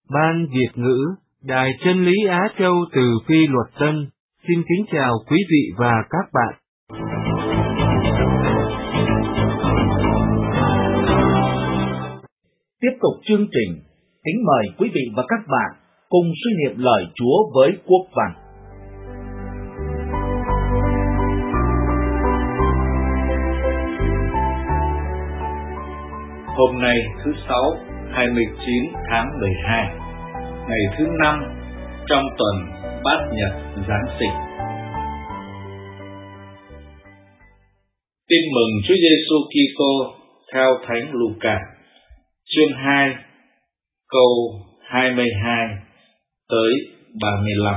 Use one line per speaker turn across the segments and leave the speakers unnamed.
Ban Việt ngữ, Đài Chân lý Á Châu từ Phi Luật Tân, xin kính chào quý vị và các bạn.
Tiếp tục chương trình, kính mời quý vị và các bạn cùng suy niệm lời Chúa với Quốc Văn.
Hôm nay thứ Sáu, 29 tháng 12, ngày thứ 5 trong tuần Bát Nhật Giáng sinh. Tin mừng Chúa Giêsu Kitô theo Thánh Luca, chương 2, câu 22 tới 35.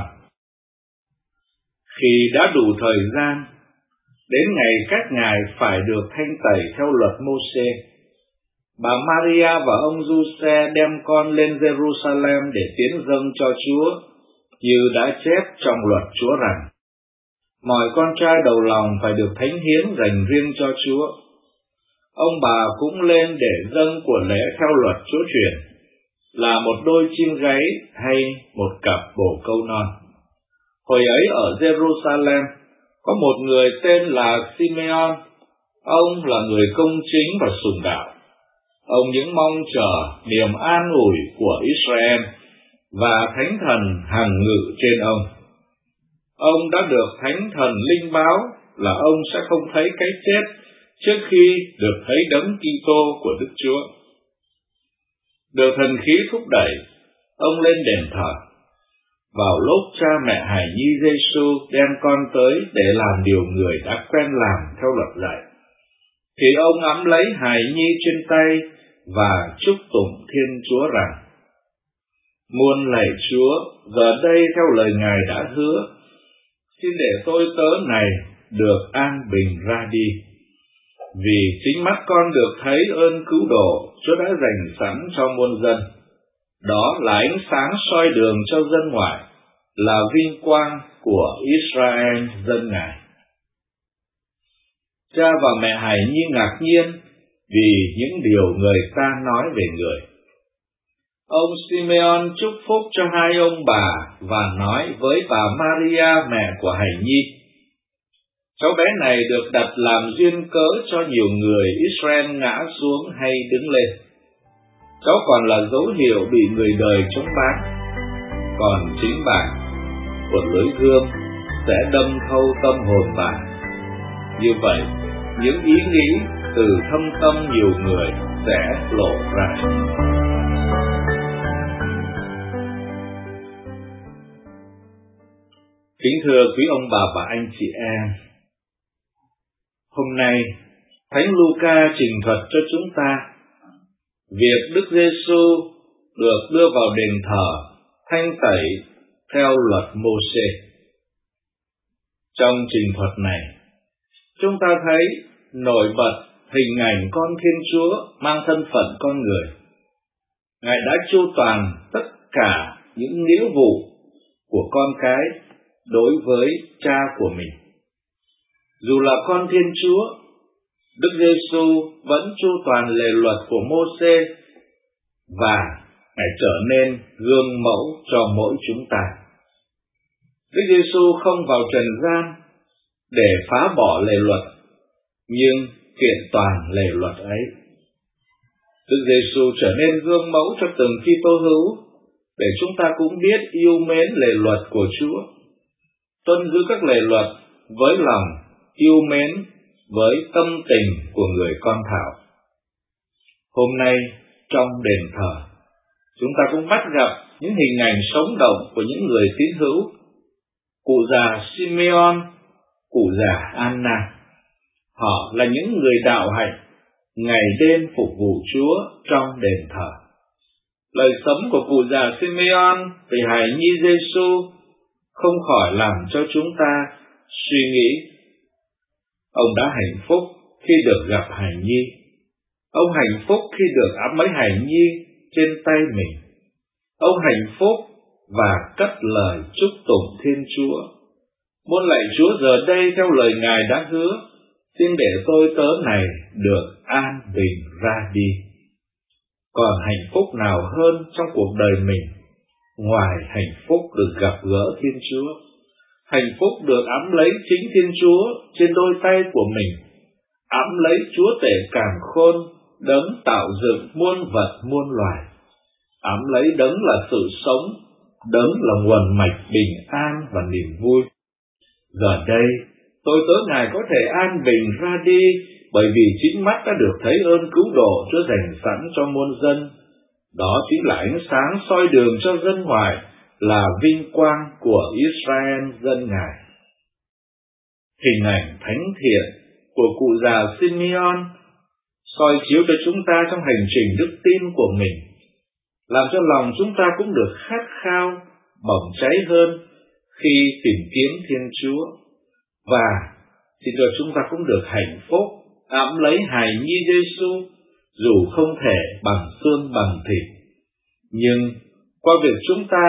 Khi đã đủ thời gian, đến ngày các ngài phải được thanh tẩy theo luật Mô-sê, bà Maria và ông Giuse đem con lên Jerusalem để tiến dâng cho Chúa, như đã chép trong luật Chúa rằng: mọi con trai đầu lòng phải được thánh hiến dành riêng cho Chúa. Ông bà cũng lên để dâng của lễ theo luật Chúa truyền, là một đôi chim gáy hay một cặp bồ câu non. Hồi ấy ở Jerusalem có một người tên là Simeon. Ông là người công chính và sùng đạo. Ông những mong chờ niềm an ủi của Israel, và Thánh Thần hằng ngự trên ông. Ông đã được Thánh Thần linh báo là ông sẽ không thấy cái chết trước khi được thấy đấng Kitô của Đức Chúa. Được thần khí thúc đẩy, ông lên đền thờ. Vào lúc cha mẹ hài nhi Giêsu đem con tới để làm điều người đã quen làm theo luật dạy, thì ông ẵm lấy hài nhi trên tay và chúc tụng Thiên Chúa rằng: muôn lạy Chúa, giờ đây theo lời Ngài đã hứa, xin để tôi tớ này được an bình ra đi. Vì chính mắt con được thấy ơn cứu độ Chúa đã dành sẵn cho muôn dân. Đó là ánh sáng soi đường cho dân ngoại, là vinh quang của Israel dân Ngài. Cha và mẹ hài nhi ngạc nhiên vì những điều người ta nói về người. Ông Simeon chúc phúc cho hai ông bà và nói với bà Maria mẹ của hài nhi: cháu bé này được đặt làm duyên cớ cho nhiều người Israel ngã xuống hay đứng lên. Cháu còn là dấu hiệu bị người đời chống bán. Còn chính bà, một lưỡi gươm sẽ đâm thâu tâm hồn bà. Như vậy, những ý nghĩ từ thâm tâm nhiều người sẽ lộ ra. Kính thưa quý ông bà và anh chị em, hôm nay Thánh Luca trình thuật cho chúng ta việc Đức Giêsu được đưa vào đền thờ thanh tẩy theo luật Mô-sê. Trong trình thuật này, chúng ta thấy nổi bật hình ảnh con Thiên Chúa mang thân phận con người. Ngài đã chu toàn tất cả những nghĩa vụ của con cái đối với cha của mình. Dù là con Thiên Chúa, Đức Giêsu vẫn chu toàn lề luật của Mô-sê, và Ngài trở nên gương mẫu cho mỗi chúng ta. Đức Giêsu không vào trần gian để phá bỏ lề luật, nhưng kiện toàn lề luật ấy. Đức Giêsu trở nên gương mẫu cho từng Kitô hữu để chúng ta cũng biết yêu mến lề luật của Chúa, tuân giữ các lề luật với lòng yêu mến, với tâm tình của người con thảo. Hôm nay trong đền thờ, chúng ta cũng bắt gặp những hình ảnh sống động của những người tín hữu: cụ già Simeon, cụ già Anna. Họ là những người đạo hạnh, ngày đêm phục vụ Chúa trong đền thờ. Lời sấm của cụ già Simeon về hài nhi Giêsu không khỏi làm cho chúng ta suy nghĩ. Ông đã hạnh phúc khi được gặp hài nhi. Ông hạnh phúc khi được ẵm lấy hài nhi trên tay mình. Ông hạnh phúc và cất lời chúc tụng Thiên Chúa: muôn lạy Chúa, giờ đây theo lời Ngài đã hứa, xin để tôi tớ này được an bình ra đi. Còn hạnh phúc nào hơn trong cuộc đời mình ngoài hạnh phúc được gặp gỡ Thiên Chúa. Hạnh phúc được ẵm lấy chính Thiên Chúa trên đôi tay của mình, ẵm lấy Chúa Tể càn khôn, đấng tạo dựng muôn vật muôn loài, ẵm lấy đấng là sự sống, đấng là nguồn mạch bình an và niềm vui. Giờ đây, tôi tớ Ngài có thể an bình ra đi, bởi vì chính mắt đã được thấy ơn cứu độ Chúa dành sẵn cho muôn dân. Đó chính là ánh sáng soi đường cho dân ngoài, là vinh quang của Israel dân Ngài. Hình ảnh thánh thiện của cụ già Simeon soi chiếu cho chúng ta trong hành trình đức tin của mình, làm cho lòng chúng ta cũng được khát khao, bỏng cháy hơn khi tìm kiếm Thiên Chúa, và xin cho chúng ta cũng được hạnh phúc ẵm lấy hài nhi Giêsu, dù không thể bằng xương bằng thịt, nhưng qua việc chúng ta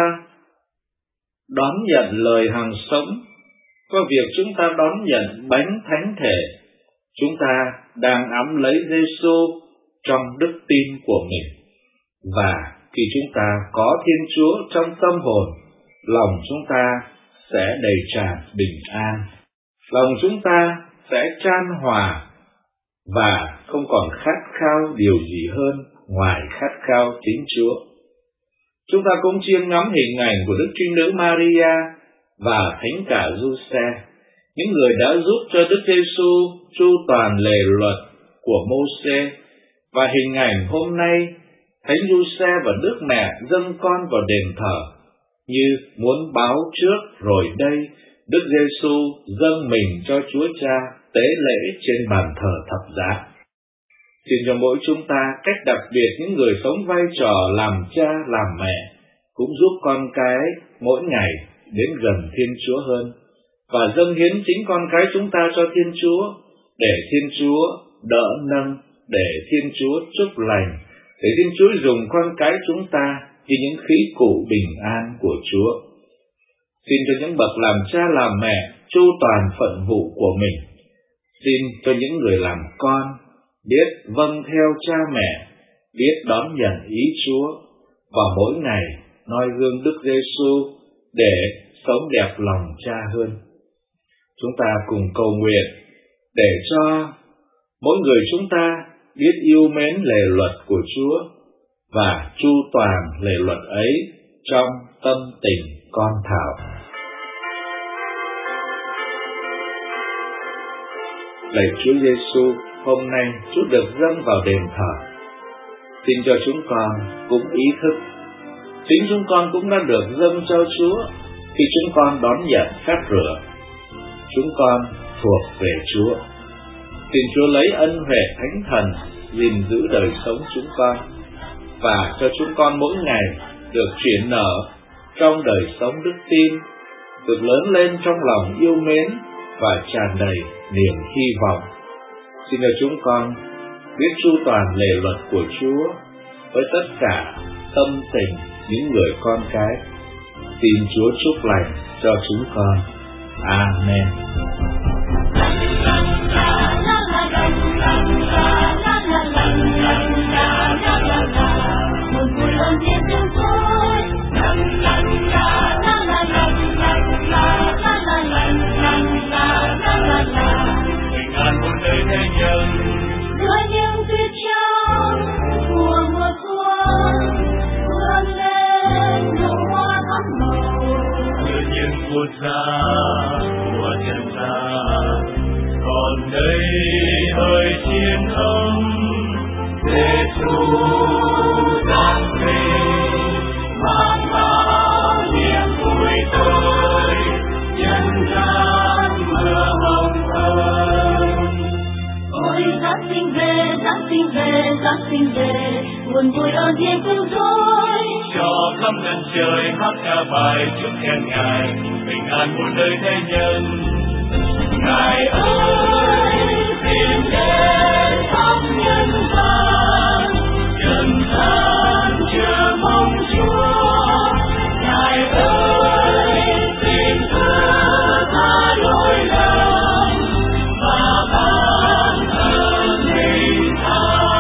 đón nhận lời hằng sống, qua việc chúng ta đón nhận bánh thánh thể, chúng ta đang ẵm lấy Giêsu trong đức tin của mình. Và khi chúng ta có Thiên Chúa trong tâm hồn, lòng chúng ta sẽ đầy tràn bình an, lòng chúng ta sẽ chan hòa và không còn khát khao điều gì hơn ngoài khát khao chính Chúa. Chúng ta cũng chiêm ngắm hình ảnh của Đức Trinh Nữ Maria và Thánh cả Giuse, những người đã giúp cho Đức Giêsu chu toàn lề luật của Mô-sê, và hình ảnh hôm nay Thánh Giuse và Đức Mẹ dâng con vào đền thờ, như muốn báo trước rồi đây Đức Giêsu dâng mình cho Chúa Cha tế lễ trên bàn thờ thập giá. Xin cho mỗi chúng ta, cách đặc biệt những người sống vai trò làm cha làm mẹ, cũng giúp con cái mỗi ngày đến gần Thiên Chúa hơn, và dâng hiến chính con cái chúng ta cho Thiên Chúa, để Thiên Chúa đỡ nâng, để Thiên Chúa chúc lành, để Thiên Chúa dùng con cái chúng ta như những khí cụ bình an của Chúa. Xin cho những bậc làm cha làm mẹ chu toàn phận vụ của mình. Xin cho những người làm con biết vâng theo cha mẹ, biết đón nhận ý Chúa, và mỗi ngày noi gương Đức Giêsu để sống đẹp lòng cha hơn. Chúng ta cùng cầu nguyện để cho mỗi người chúng ta biết yêu mến lề luật của Chúa và chu toàn lề luật ấy trong tâm tình con thảo. Lạy Chúa Giêsu, hôm nay Chúa được dâng vào đền thờ. Xin cho chúng con cũng ý thức, chính chúng con cũng đã được dâng cho Chúa khi chúng con đón nhận phép rửa. Chúng con thuộc về Chúa. Xin Chúa lấy ân huệ Thánh Thần gìn giữ đời sống chúng con, và cho chúng con mỗi ngày được chuyển nở trong đời sống đức tin, được lớn lên trong lòng yêu mến và tràn đầy niềm hy vọng. Xin cho chúng con biết chu toàn lề luật của Chúa với tất cả tâm tình những người con cái. Xin Chúa chúc lành cho chúng con. Amen.
Của trần gian còn đây hơi chiến âm để Chúa giáng về mang bao niềm vui tới nhân gian mưa hồng ân. Ôi Giáng sinh về, Giáng sinh về, Giáng sinh về, buồn vui ơn thiên cứu rỗi cho khắp đất trời hát ca bài chúc khen Ngài bình an muôn đời thế nhân. Ngài ơi tìm đến khắp nhân gian chờ mong Chúa. Ngài ơi xin thứ tha lỗi lầm và ban ơn bình an.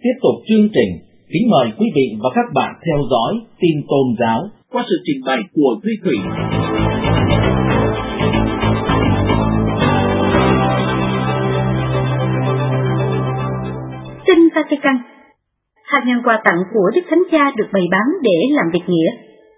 Tiếp tục chương trình, kính mời quý vị và các bạn theo dõi tin tôn giáo qua sự trình bày của Duy Thủy.
Tin Vatican. Hàng ngàn quà tặng của Đức Thánh Cha được bày bán để làm việc nghĩa.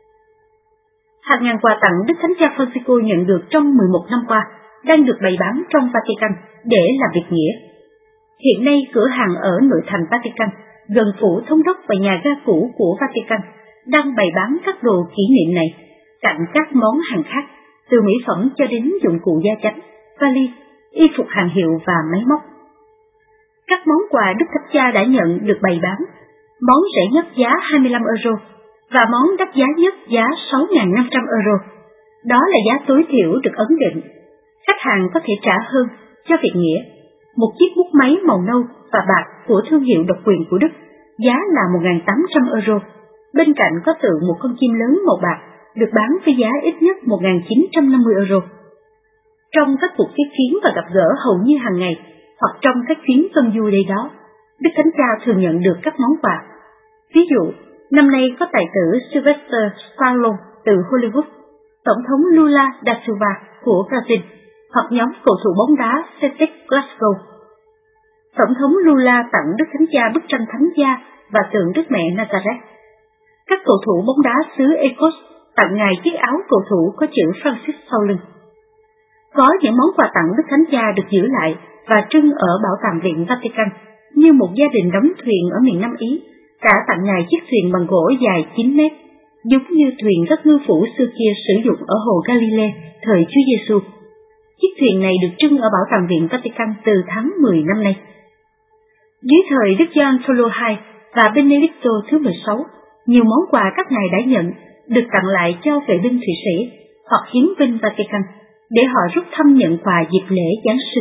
Hàng ngàn quà tặng Đức Thánh Cha Francisco nhận được trong 11 năm qua đang được bày bán trong Vatican để làm việc nghĩa. Hiện nay, cửa hàng ở nội thành Vatican, gần phủ thống đốc và nhà ga cũ của Vatican, đang bày bán các đồ kỷ niệm này, cạnh các món hàng khác, từ mỹ phẩm cho đến dụng cụ gia chánh, vali, y phục hàng hiệu và máy móc. Các món quà Đức Thánh Cha đã nhận được bày bán, món rẻ nhất giá 25 euro và món đắt giá nhất giá 6.500 euro. Đó là giá tối thiểu được ấn định. Khách hàng có thể trả hơn cho việc nghĩa. Một chiếc bút máy màu nâu và bạc của thương hiệu độc quyền của Đức, giá là 1.800 euro. Bên cạnh có tượng một con chim lớn màu bạc, được bán với giá ít nhất 1.950 euro. Trong các cuộc tiếp kiến và gặp gỡ hầu như hàng ngày, hoặc trong các chuyến phân du đây đó, Đức Thánh Cha thường nhận được các món quà. Ví dụ, năm nay có tài tử Sylvester Stallone từ Hollywood, Tổng thống Lula da Silva của Brazil, hoặc nhóm cầu thủ bóng đá Celtic Glasgow. Tổng thống Lula tặng Đức Thánh Cha bức tranh Thánh Gia và tượng Đức Mẹ Nazareth. Các cầu thủ bóng đá xứ Ecos tặng Ngài chiếc áo cầu thủ có chữ Francis sau lưng. Có những món quà tặng Đức Thánh Cha được giữ lại và trưng ở Bảo tàng Viện Vatican, như một gia đình đóng thuyền ở miền Nam Ý đã tặng Ngài chiếc thuyền bằng gỗ dài 9 mét, giống như thuyền các ngư phủ xưa kia sử dụng ở hồ Galilee thời Chúa Giêsu. Chiếc thuyền này được trưng ở Bảo tàng Viện Vatican từ tháng 10 năm nay. Dưới thời Đức Gioan Phaolô II và Benedicto thứ 16, nhiều món quà các ngài đã nhận được tặng lại cho vệ binh Thụy Sĩ hoặc hiến binh Vatican để họ rút thăm nhận quà dịp lễ Giáng sinh.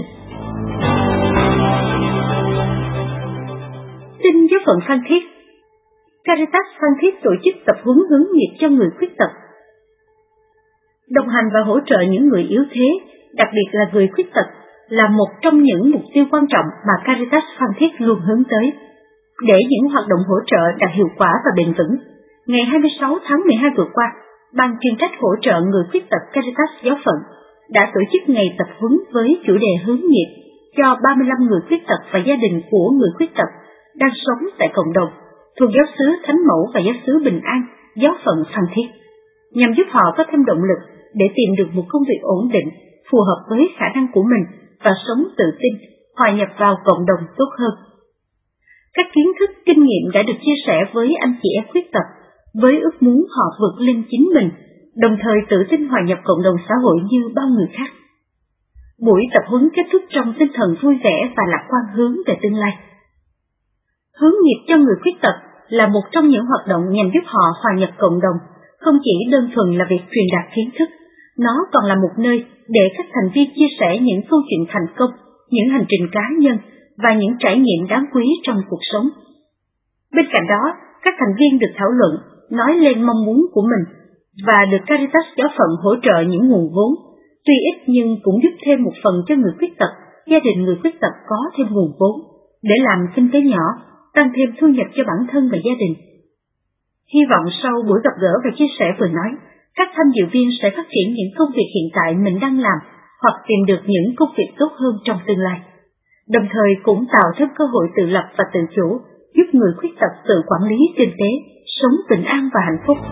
Tin giáo phận Phan Thiết. Caritas Phan Thiết tổ chức tập huấn hướng nghiệp cho người khuyết tật. Đồng hành và hỗ trợ những người yếu thế, đặc biệt là người khuyết tật, là một trong những mục tiêu quan trọng mà Caritas Phan Thiết luôn hướng tới. Để những hoạt động hỗ trợ đạt hiệu quả và bền vững, ngày 26 tháng 12 vừa qua, Ban chuyên trách hỗ trợ người khuyết tật Caritas giáo phận đã tổ chức ngày tập huấn với chủ đề hướng nghiệp cho 35 người khuyết tật và gia đình của người khuyết tật đang sống tại cộng đồng thuộc giáo xứ Thánh Mẫu và giáo xứ Bình An, giáo phận Phan Thiết, nhằm giúp họ có thêm động lực để tìm được một công việc ổn định, phù hợp với khả năng của mình và sống tự tin, hòa nhập vào cộng đồng tốt hơn. Các kiến thức, kinh nghiệm đã được chia sẻ với anh chị em khuyết tật, với ước muốn họ vượt lên chính mình, đồng thời tự tin hòa nhập cộng đồng xã hội như bao người khác. Buổi tập huấn kết thúc trong tinh thần vui vẻ và lạc quan hướng về tương lai. Hướng nghiệp cho người khuyết tật là một trong những hoạt động nhằm giúp họ hòa nhập cộng đồng, không chỉ đơn thuần là việc truyền đạt kiến thức, nó còn là một nơi để các thành viên chia sẻ những câu chuyện thành công, những hành trình cá nhân và những trải nghiệm đáng quý trong cuộc sống. Bên cạnh đó, các thành viên được thảo luận, nói lên mong muốn của mình và được Caritas giáo phận hỗ trợ những nguồn vốn, tuy ít nhưng cũng giúp thêm một phần cho người khuyết tật, gia đình người khuyết tật có thêm nguồn vốn để làm kinh tế nhỏ, tăng thêm thu nhập cho bản thân và gia đình. Hy vọng sau buổi gặp gỡ và chia sẻ vừa nói, các tham dự viên sẽ phát triển những công việc hiện tại mình đang làm hoặc tìm được những công việc tốt hơn trong tương lai, đồng thời cũng tạo thêm cơ hội tự lập và tự chủ, giúp người khuyết tật tự quản lý kinh tế, sống bình an và hạnh phúc.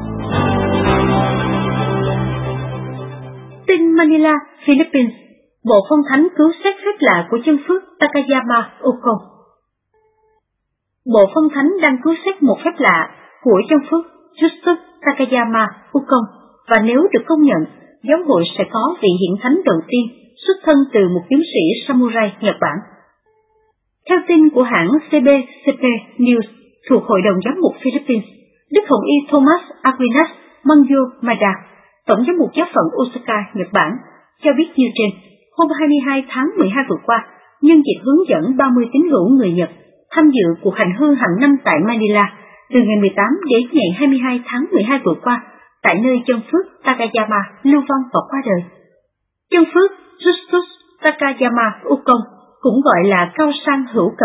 Tin Manila, Philippines. Bộ phong thánh cứu xét phép lạ của chân phước Takayama Ukon. Bộ phong thánh đang cứu xét một phép lạ của chân phước Justus Takayama Ukon, và nếu được công nhận, giáo hội sẽ có vị hiển thánh đầu tiên xuất thân từ một chiến sĩ samurai Nhật Bản. Theo tin của hãng CBCP News thuộc Hội đồng Giám mục Philippines, Đức Hồng Y Thomas Aquinas Manjo Mada, Tổng giám mục giáo phận Osaka, Nhật Bản, cho biết như trên: hôm 22 tháng 12 vừa qua, nhân dịp hướng dẫn 30 tín hữu người Nhật tham dự cuộc hành hương hàng năm tại Manila từ ngày 18 đến ngày 22 tháng 12 vừa qua, tại nơi chân phước Takayama lưu vong và qua đời. Chân phước Justus Takayama Ukon, cũng gọi là Cao Sang Hữu Cận,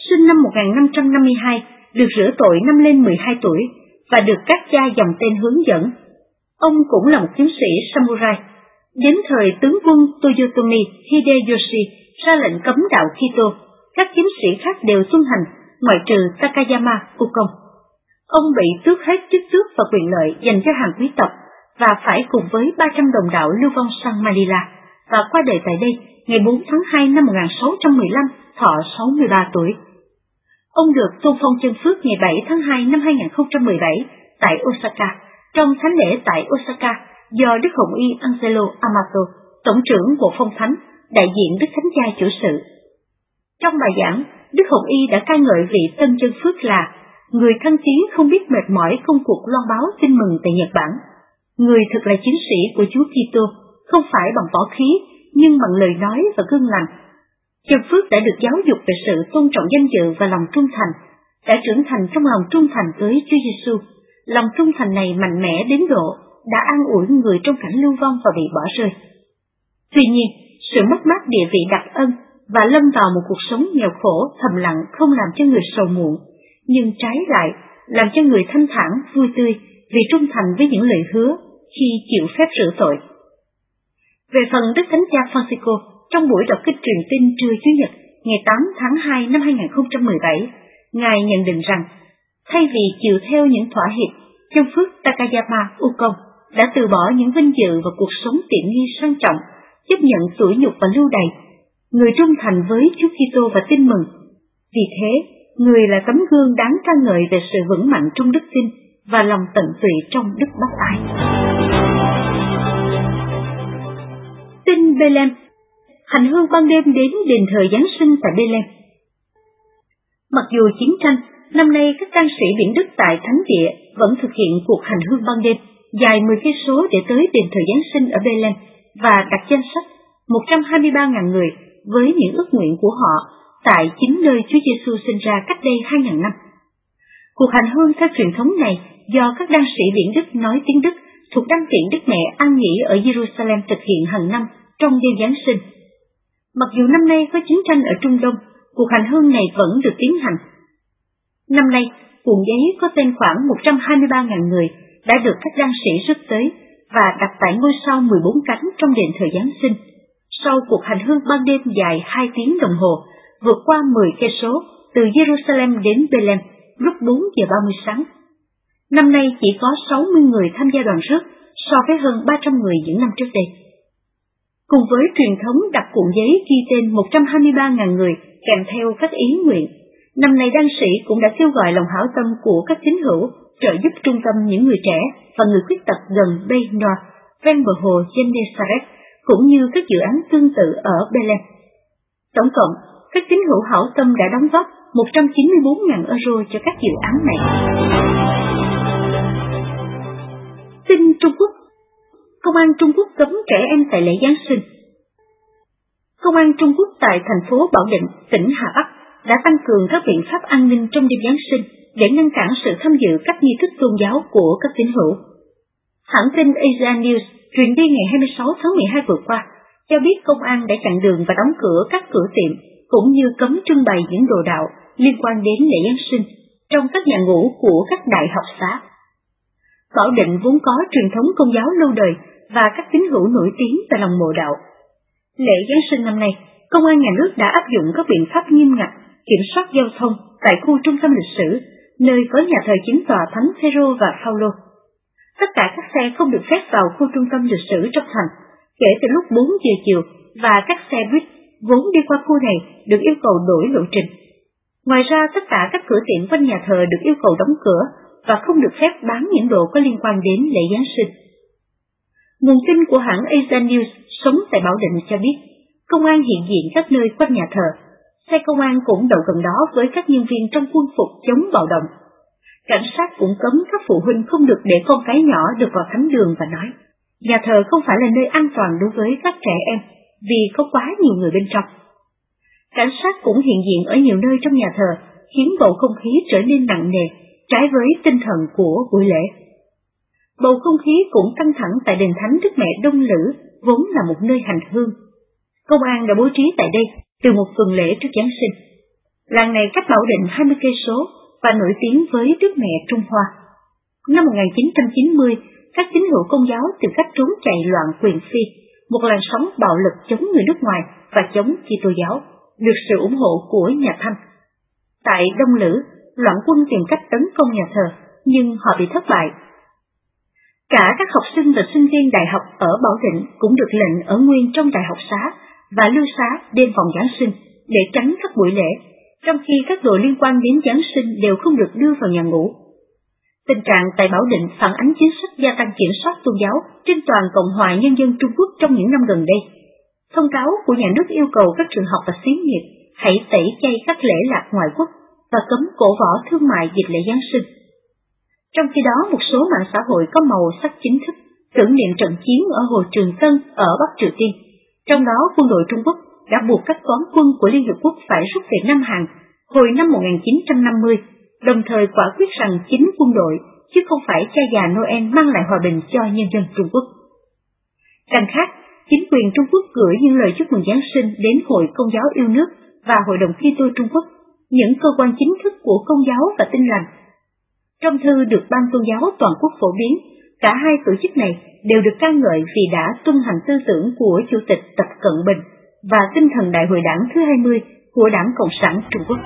sinh năm 1552, được rửa tội năm lên 12 tuổi và được các cha dòng tên hướng dẫn. Ông cũng là một chiến sĩ samurai. Đến thời tướng quân Toyotomi Hideyoshi ra lệnh cấm đạo Kitô, các chiến sĩ khác đều tuân hành, ngoại trừ Takayama Ukon. Ông bị tước hết chức tước và quyền lợi dành cho hàng quý tộc và phải cùng với 300 đồng đạo lưu vong sang Manila và qua đời tại đây ngày 4 tháng 2 năm 1615, thọ 63 tuổi. Ông được tôn phong chân phước ngày 7 tháng 2 năm 2017 tại Osaka, trong thánh lễ tại Osaka do Đức Hồng Y Angelo Amato, tổng trưởng Bộ Phong Thánh, đại diện Đức Thánh Cha chủ sự. Trong bài giảng, Đức Hồng Y đã ca ngợi vị tân chân phước là người thăng tiến không biết mệt mỏi công cuộc loan báo tin mừng tại Nhật Bản. Người thực là chiến sĩ của Chúa Kitô, không phải bằng võ khí, nhưng bằng lời nói và gương lành. Chân phước đã được giáo dục về sự tôn trọng danh dự và lòng trung thành, đã trưởng thành trong lòng trung thành với Chúa Giêsu. Lòng trung thành này mạnh mẽ đến độ đã an ủi người trong cảnh lưu vong và bị bỏ rơi. Tuy nhiên, sự mất mát địa vị đặc ân và lâm vào một cuộc sống nghèo khổ thầm lặng không làm cho người sầu muộn, nhưng trái lại làm cho người thanh thản vui tươi vì trung thành với những lời hứa khi chịu phép rửa tội. Về phần Đức Thánh Cha Francisco, trong buổi đọc kinh truyền tin trưa Chủ nhật ngày 8 tháng 2 năm 2017, Ngài nhận định rằng, thay vì chịu theo những thỏa hiệp, chân phước Takayama Ukon đã từ bỏ những vinh dự và cuộc sống tiện nghi sang trọng, chấp nhận tủi nhục và lưu đày, người trung thành với Chúa Kitô và tin mừng. Vì thế, người là tấm gương đáng ca ngợi về sự vững mạnh trong đức tin và lòng tận tụy trong đức bác ái. Tin Bethlehem. Hành hương ban đêm đến đền thờ Giáng sinh tại Bethlehem. Mặc dù chiến tranh, năm nay các tang sĩ biển Đức tại Thánh Địa vẫn thực hiện cuộc hành hương ban đêm dài 10 cây số để tới đền thờ Giáng sinh ở Bethlehem và đặt danh sách 123.000 người với những ước nguyện của họ tại chính nơi Chúa Giêsu sinh ra cách đây 2.000 năm. Cuộc hành hương theo truyền thống này do các tang sĩ biển Đức nói tiếng Đức thuộc đăng kiện Đức Mẹ an nghỉ ở Jerusalem thực hiện hàng năm trong đêm Giáng sinh. Mặc dù năm nay có chiến tranh ở Trung Đông, cuộc hành hương này vẫn được tiến hành. Năm nay, cuộn giấy có tên khoảng 123.000 người đã được các tang sĩ rước tới và đặt tại ngôi sao 14 cánh trong đền thờ Giáng sinh. Sau cuộc hành hương ban đêm dài 2 tiếng đồng hồ, vượt qua 10 cây số từ Jerusalem đến Bethlehem lúc 4 giờ 30 sáng. Năm nay chỉ có 60 người tham gia đoàn rước so với hơn 300 người những năm trước đây. Cùng với truyền thống đặt cuộn giấy ghi tên 123.000 người kèm theo các ý nguyện, năm nay tang sĩ cũng đã kêu gọi lòng hảo tâm của các tín hữu trợ giúp trung tâm những người trẻ và người khuyết tật gần Bay North, ven bờ hồ Gennesaret, cũng như các dự án tương tự ở Bethlehem. Tổng cộng, các tín hữu hảo tâm đã đóng góp 194.000 euro cho các dự án này. Tin Trung Quốc. Công an Trung Quốc cấm trẻ em tại lễ Giáng sinh. Công an Trung Quốc tại thành phố Bảo Định, tỉnh Hà Bắc đã tăng cường các biện pháp an ninh trong đêm Giáng sinh để ngăn cản sự tham dự các nghi thức tôn giáo của các tín hữu. Hãng tin Asia News truyền đi ngày 26 tháng 12 vừa qua cho biết công an đã chặn đường và đóng cửa các cửa tiệm cũng như cấm trưng bày những đồ đạo liên quan đến lễ Giáng sinh trong các nhà ngủ của các đại học xá. Bảo Định vốn có truyền thống công giáo lâu đời và các tín hữu nổi tiếng tại lòng mộ đạo. Lễ Giáng sinh năm nay, công an nhà nước đã áp dụng các biện pháp nghiêm ngặt kiểm soát giao thông tại khu trung tâm lịch sử, nơi có nhà thờ chính tòa Thánh Phêrô và Phaolô. Tất cả các xe không được phép vào khu trung tâm lịch sử trong thành kể từ lúc 4 giờ chiều và các xe buýt vốn đi qua khu này được yêu cầu đổi lộ trình. Ngoài ra, tất cả các cửa tiệm quanh nhà thờ được yêu cầu đóng cửa và không được phép bán những đồ có liên quan đến lễ Giáng sinh. Nguồn tin của hãng Asia News sống tại Bảo Định cho biết, công an hiện diện các nơi quanh nhà thờ. Xe công an cũng đậu gần đó với các nhân viên trong quân phục chống bạo động. Cảnh sát cũng cấm các phụ huynh không được để con cái nhỏ được vào thánh đường và nói, nhà thờ không phải là nơi an toàn đối với các trẻ em vì có quá nhiều người bên trong. Cảnh sát cũng hiện diện ở nhiều nơi trong nhà thờ, khiến bầu không khí trở nên nặng nề, trái với tinh thần của buổi lễ. Bầu không khí cũng căng thẳng tại đền thánh Đức Mẹ Đông Lữ, vốn là một nơi hành hương. Công an đã bố trí tại đây từ một tuần lễ trước Giáng sinh. Làng này cách Bảo Định 20 cây số và nổi tiếng với nước mẹ Trung Hoa. Năm 1990, các tín hữu Công giáo tìm cách trốn chạy loạn quyền phi, một làn sóng bạo lực chống người nước ngoài và chống Kitô giáo, được sự ủng hộ của nhà Thanh. Tại Đông Lữ, loạn quân tìm cách tấn công nhà thờ, nhưng họ bị thất bại. Cả các học sinh và sinh viên đại học ở Bảo Định cũng được lệnh ở nguyên trong đại học xá và lưu xá đêm vòng Giáng sinh để tránh các buổi lễ, trong khi các đồ liên quan đến Giáng sinh đều không được đưa vào nhà ngủ. Tình trạng tại Bảo Định phản ánh chính sách gia tăng kiểm soát tôn giáo trên toàn Cộng hòa Nhân dân Trung Quốc trong những năm gần đây. Thông cáo của nhà nước yêu cầu các trường học và xí nghiệp hãy tẩy chay các lễ lạc ngoại quốc và cấm cổ võ thương mại dịp lễ Giáng sinh. Trong khi đó, một số mạng xã hội có màu sắc chính thức tưởng niệm trận chiến ở Hồ Trường Tân ở Bắc Triều Tiên. Trong đó, quân đội Trung Quốc đã buộc các toán quân của Liên Hiệp Quốc phải rút về Nam Hàn hồi năm 1950, đồng thời quả quyết rằng chính quân đội, chứ không phải cha già Noel mang lại hòa bình cho nhân dân Trung Quốc. Đằng khác, chính quyền Trung Quốc gửi những lời chúc mừng Giáng sinh đến Hội Công giáo yêu nước và Hội đồng Kitô Trung Quốc, những cơ quan chính thức của Công giáo và Tin lành. Trong thư được Ban Tôn giáo Toàn quốc phổ biến, cả hai tổ chức này đều được ca ngợi vì đã tuân hành tư tưởng của Chủ tịch Tập Cận Bình và tinh thần Đại hội Đảng thứ 20 của Đảng Cộng sản Trung Quốc.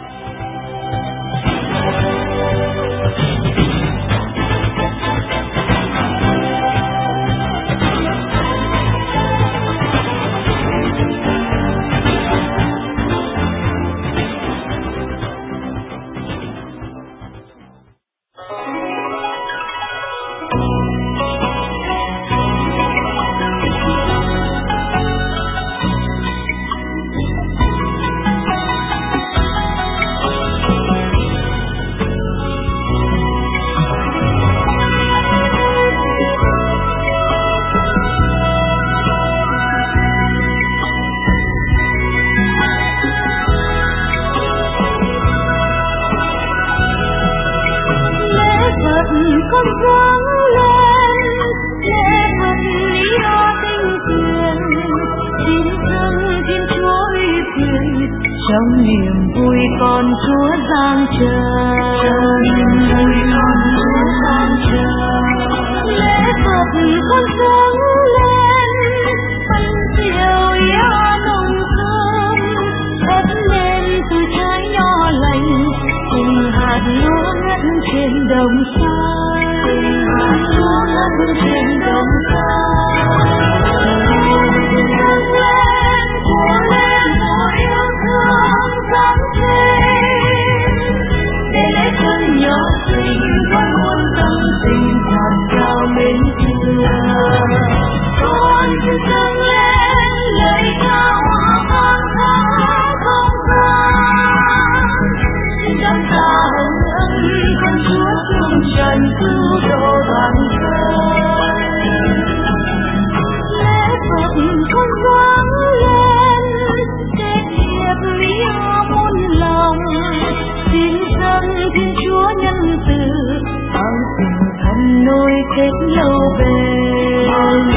Trong niềm vui con Chúa giang trời, lễ Phật con dâng lên, phân diệu ya nồng thơm, ép lên từ trái nho lành, cùng hạt lúa ngất trên đồng xanh, nối kết lâu bền,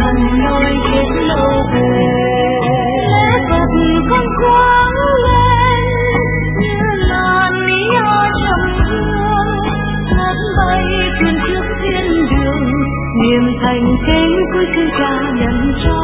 lễ Phật con quang lên như làn nio trầm hương, ngất bay trên trước thiên đường, niềm thành kính của xin Cha nhận cho,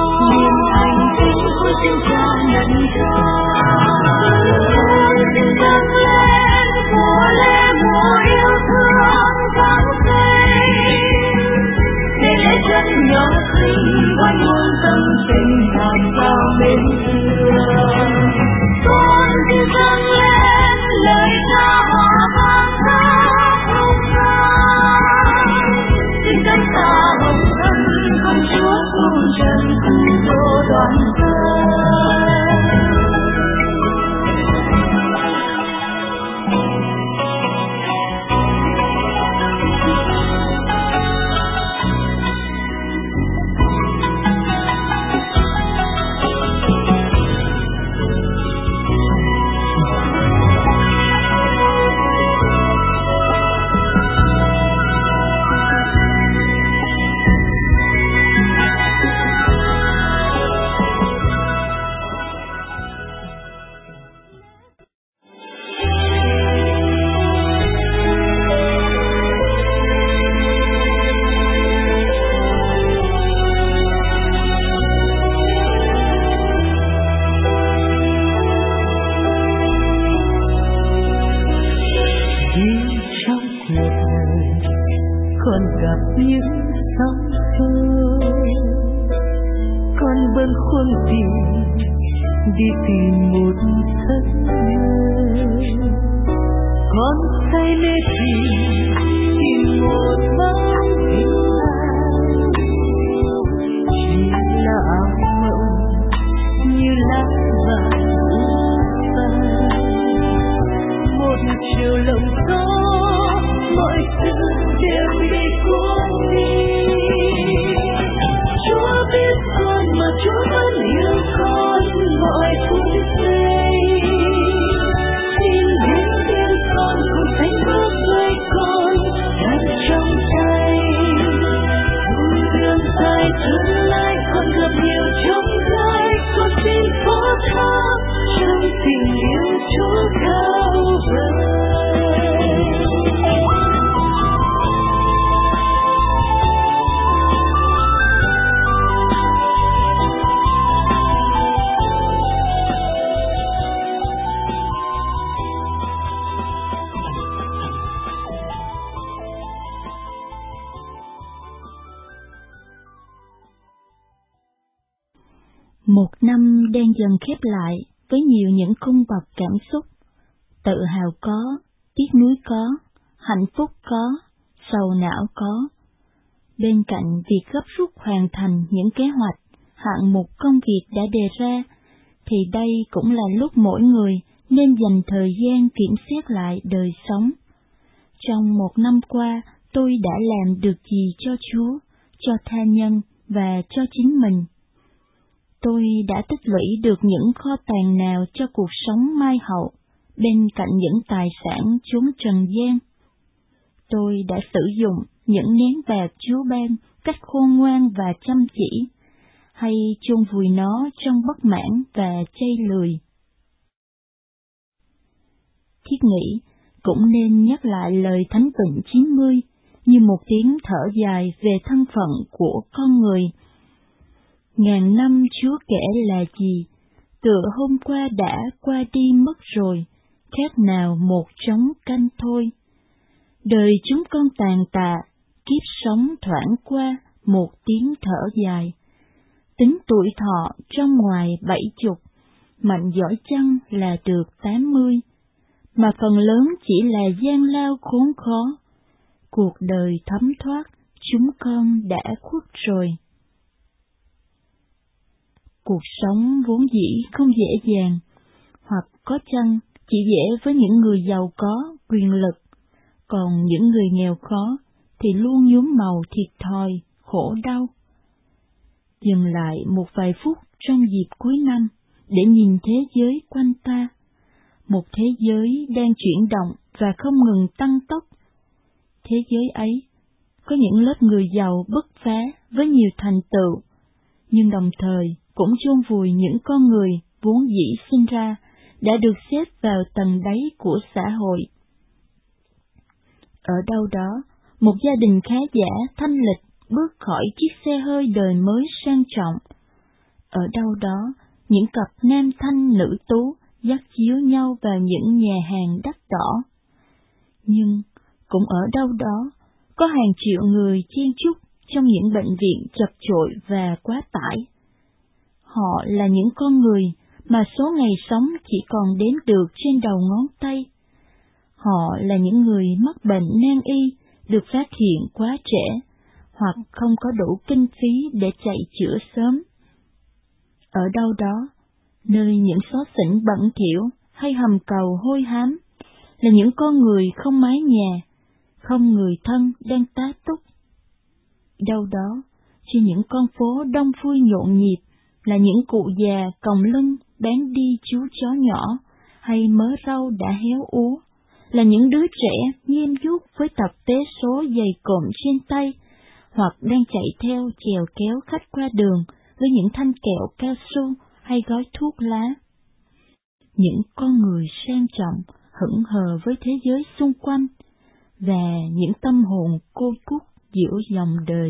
xin dâng lên của lễ mùa yêu thương Giáng sinh, để lễ chân nhỏ xinh quanh muôn tâm tình làm sao bên thương. Con xin dâng lên lời ca hòa vang khắp không gian, xin cánh ta hồng ân con Chúa cùng trần cứu độ đoàn dân. sóng xô. Con bâng khuâng đi tìm một giấc mơ. Con say mê tìm một món hình ảnh, chỉ là ảo mộng như lá vàng phai. Một chiều lộng gió, mọi sự đều bị cuốn đi. Chúa biết con mà Chúa vẫn yêu con mọi phút giây. Xin đến bên con cùng sánh bước với con đặt trong tay. Vui đường dài tương lai con gặp nhiều trong gai, con xin phó thác trong tình yêu Chúa cao vời.
Một năm đang dần khép lại với nhiều những cung bậc cảm xúc. Tự hào có, tiếc nuối có, hạnh phúc có, sầu não có. Bên cạnh việc gấp rút hoàn thành những kế hoạch, hạng mục công việc đã đề ra, thì đây cũng là lúc mỗi người nên dành thời gian kiểm xét lại đời sống. Trong một năm qua, tôi đã làm được gì cho Chúa, cho tha nhân và cho chính mình? Tôi đã tích lũy được những kho tàng nào cho cuộc sống mai hậu, bên cạnh những tài sản chốn trần gian? Tôi đã sử dụng những nén bạc Chúa ban cách khôn ngoan và chăm chỉ, hay chôn vùi nó trong bất mãn và chây lười? Thiết nghĩ cũng nên nhắc lại lời Thánh Tịnh 90 như một tiếng thở dài về thân phận của con người. Ngàn năm Chúa kể là gì, tựa hôm qua đã qua đi mất rồi, khác nào một trống canh thôi. Đời chúng con tàn tạ, kiếp sống thoảng qua, một tiếng thở dài. Tính tuổi thọ trong ngoài 70, mạnh giỏi chăng là được 80, mà phần lớn chỉ là gian lao khốn khó. Cuộc đời thấm thoát, chúng con đã khuất rồi. Cuộc sống vốn dĩ không dễ dàng, hoặc có chăng chỉ dễ với những người giàu có, quyền lực, còn những người nghèo khó thì luôn nhuốm màu thiệt thòi, khổ đau. Dừng lại một vài phút trong dịp cuối năm để nhìn thế giới quanh ta, một thế giới đang chuyển động và không ngừng tăng tốc. Thế giới ấy có những lớp người giàu bứt phá với nhiều thành tựu, nhưng đồng thời cũng chôn vùi những con người vốn dĩ sinh ra đã được xếp vào tầng đáy của xã hội. Ở đâu đó, một gia đình khá giả, thanh lịch bước khỏi chiếc xe hơi đời mới sang trọng. Ở đâu đó, những cặp nam thanh nữ tú dắt díu nhau vào những nhà hàng đắt đỏ. Nhưng cũng ở đâu đó, có hàng triệu người chen chúc trong những bệnh viện chật chội và quá tải. Họ là những con người mà số ngày sống chỉ còn đếm được trên đầu ngón tay. Họ là những người mắc bệnh nan y, được phát hiện quá trẻ, hoặc không có đủ kinh phí để chạy chữa sớm. Ở đâu đó, nơi những xó xỉnh bẩn thỉu hay hầm cầu hôi hám, là những con người không mái nhà, không người thân đang tá túc. Đâu đó, trên những con phố đông vui nhộn nhịp, là những cụ già còng lưng bán đi chú chó nhỏ, hay mớ rau đã héo úa, là những đứa trẻ nghiêm dút với tập tế số dày cộm trên tay, hoặc đang chạy theo chèo kéo khách qua đường với những thanh kẹo cao su hay gói thuốc lá. Những con người sang trọng hững hờ với thế giới xung quanh, và những tâm hồn côi cút giữa dòng đời.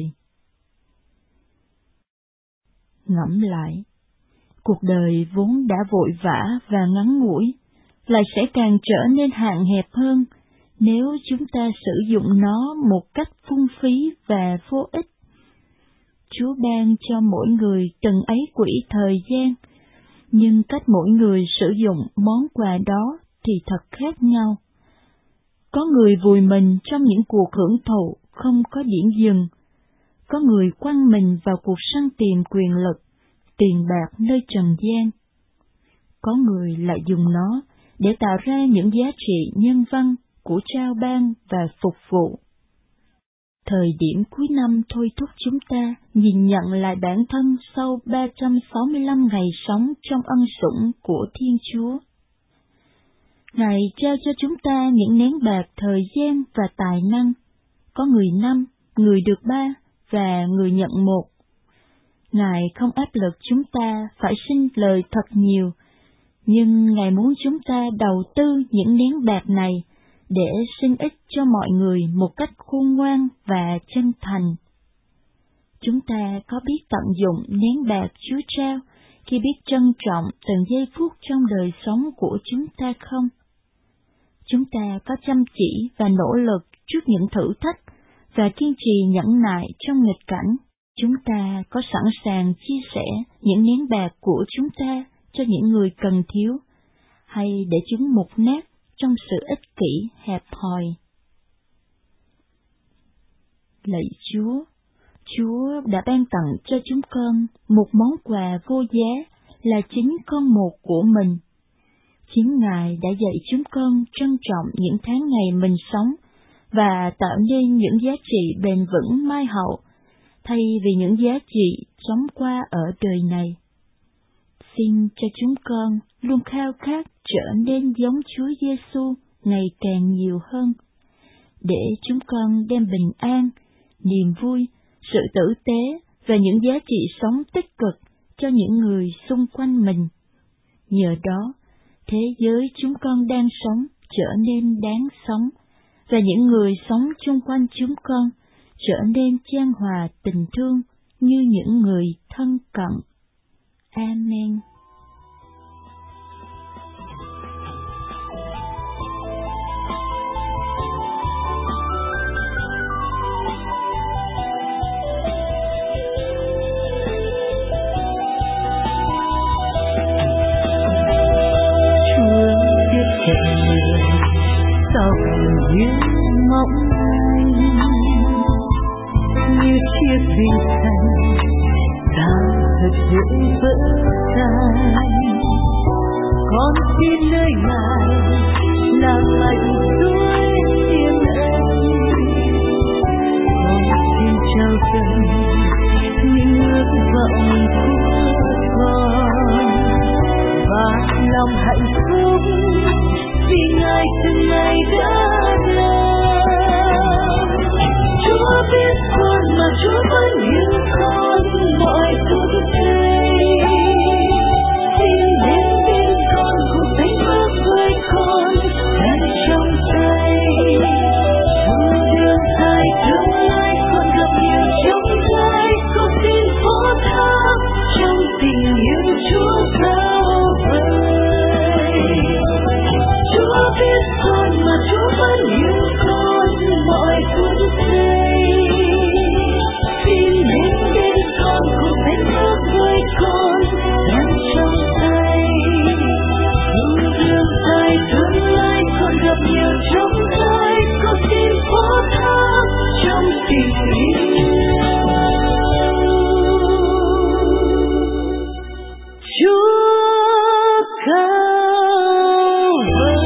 Ngẫm lại, cuộc đời vốn đã vội vã và ngắn ngủi, lại sẽ càng trở nên hạn hẹp hơn
nếu chúng ta sử dụng nó một cách phung phí và vô ích. Chúa ban cho mỗi người từng ấy quỹ thời gian, nhưng cách mỗi người sử dụng món quà đó thì thật khác nhau. Có người vùi mình trong những cuộc hưởng thụ không có điểm dừng, có người quăng mình vào cuộc săn tìm quyền lực, tiền bạc nơi trần gian. Có người lại dùng nó để tạo ra những giá trị nhân văn của trao ban và phục vụ. Thời điểm cuối năm thôi thúc chúng ta nhìn nhận lại bản thân sau 365 ngày sống trong ân sủng của Thiên Chúa. Ngài trao cho chúng ta những nén bạc thời gian và tài năng, có người 5, người được 3 và người nhận 1. Ngài không áp lực chúng ta phải sinh lời thật nhiều, nhưng Ngài muốn chúng ta đầu tư những nén bạc này để sinh ích cho mọi người một cách khôn ngoan và chân thành. Chúng ta có biết tận dụng nén bạc Chúa trao khi biết trân trọng từng giây phút trong đời sống của chúng ta không? Chúng ta có chăm chỉ và nỗ lực trước những thử thách và kiên trì nhẫn nại trong nghịch cảnh. Chúng ta có sẵn sàng chia sẻ những nén bạc của chúng ta cho những người cần thiếu, hay để chúng mục nát trong sự ích kỷ hẹp hòi. Lạy Chúa, Chúa đã ban tặng cho chúng con một món quà vô giá là chính con một của mình. Chính Ngài đã dạy chúng con trân trọng những tháng ngày mình sống và tạo nên những giá trị bền vững mai hậu, thay vì những giá trị sống qua ở đời này. Xin cho chúng con luôn khao khát trở nên giống Chúa Giêsu ngày càng nhiều hơn, để chúng con đem bình an, niềm vui, sự tử tế và những giá trị sống tích cực cho những người xung quanh mình. Nhờ đó, thế giới chúng con đang sống trở nên đáng sống, và những người sống chung quanh chúng con trở nên chan hòa tình thương như những người thân cận. Amen.
Sao như mong anh như chiếc thuyền xanh đang thật dễ vỡ tan. Con xin nơi Ngài là lạnh suối tiếng em. Con xin trao dâng những ước vọng của con và lòng hạnh phúc vì Ngài từng ngày đã làm. Chúa biết con mà Chúa vẫn yêu con mọi phút giây. Xin đến bên con cùng đánh bước với con đang trong tay. Trong đường dài tương lai con gặp nhiều trong gai, con xin phó thác trong tình yêu Chúa cao vời. Chúa biết con mà Chúa vẫn yêu con mọi phút giây. Xin đến bên con cùng đánh bước với con đang trong tay. Trong đường dài tương lai con gặp nhiều trong gai, con xin phó thác trong tình yêu Chúa cao vời.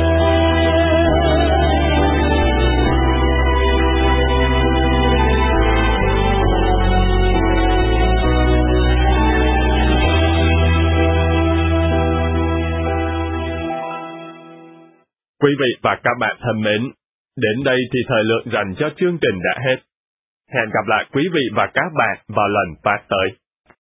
Quý vị và các bạn thân mến, đến đây thì thời lượng dành cho chương trình đã hết. Hẹn gặp lại quý vị và các bạn vào lần phát tới.